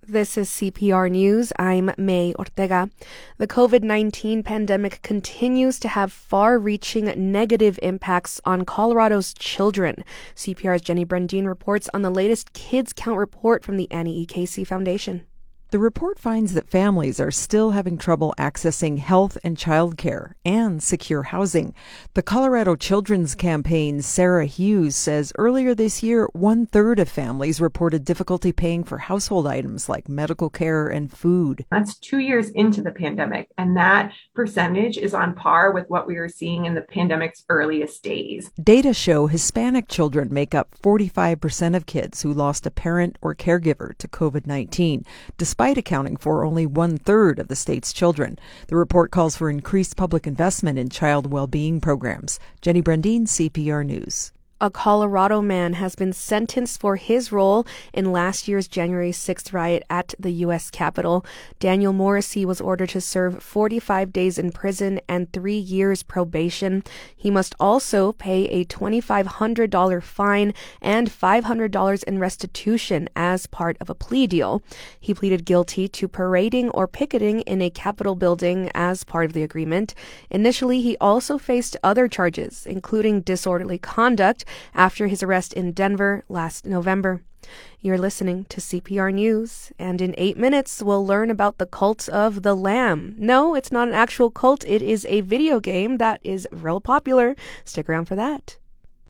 This is CPR News. I'm May Ortega. The COVID-19 pandemic continues to have far-reaching negative impacts on Colorado's children. CPR's Jenny Brendine reports on the latest Kids Count report from the Annie E. Casey Foundation. The report finds that families are still having trouble accessing health and child care and secure housing. The Colorado Children's Campaign's Sarah Hughes says earlier this year, 1/3 of families reported difficulty paying for household items like medical care and food. That's 2 years into the pandemic, and that percentage is on par with what we were seeing in the pandemic's earliest days. Data show Hispanic children make up 45% of kids who lost a parent or caregiver to COVID-19, despite accounting for only 1/3 of the state's children. The report calls for increased public investment in child well-being programs. Jenny Brendine, CPR News. A Colorado man has been sentenced for his role in last year's January 6th riot at the U.S. Capitol. Daniel Morrissey was ordered to serve 45 days in prison and 3 years probation. He must also pay a $2,500 fine and $500 in restitution as part of a plea deal. He pleaded guilty to parading or picketing in a Capitol building as part of the agreement. Initially, he also faced other charges, including disorderly conduct, after his arrest in Denver last November. You're listening to CPR News, and in 8 minutes, we'll learn about the cult of the Lamb. No, it's not an actual cult. It is a video game that is real popular. Stick around for that.